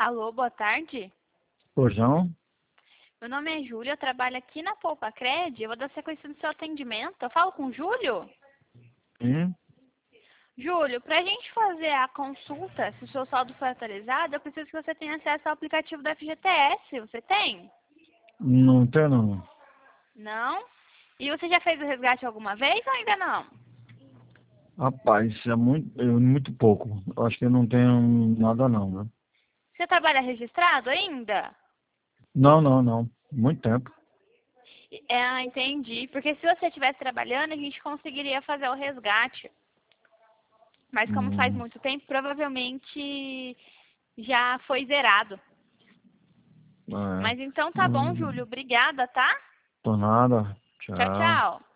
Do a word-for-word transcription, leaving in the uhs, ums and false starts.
Alô, boa tarde. Pois não? Meu nome é Júlia, eu trabalho aqui na Poupa Cred. Eu vou dar sequência no seu atendimento. Eu falo com o Júlio? Sim? Júlio, para a gente fazer a consulta, se o seu saldo foi atualizado, eu preciso que você tenha acesso ao aplicativo do F G T S. Você tem? Não tem não. Não? E você já fez o resgate alguma vez ou ainda não? Rapaz, é muito, é muito pouco. Eu acho que eu não tenho nada não, né? Você trabalha registrado ainda? Não, não, não. Muito tempo. É, ah, entendi. Porque se você estivesse trabalhando, a gente conseguiria fazer o resgate. Mas como faz Hum, muito tempo, provavelmente já foi zerado. é. Mas então tá bom, Hum, Júlio. Obrigada, tá? tô nada. Tchau, Tchau. tchau.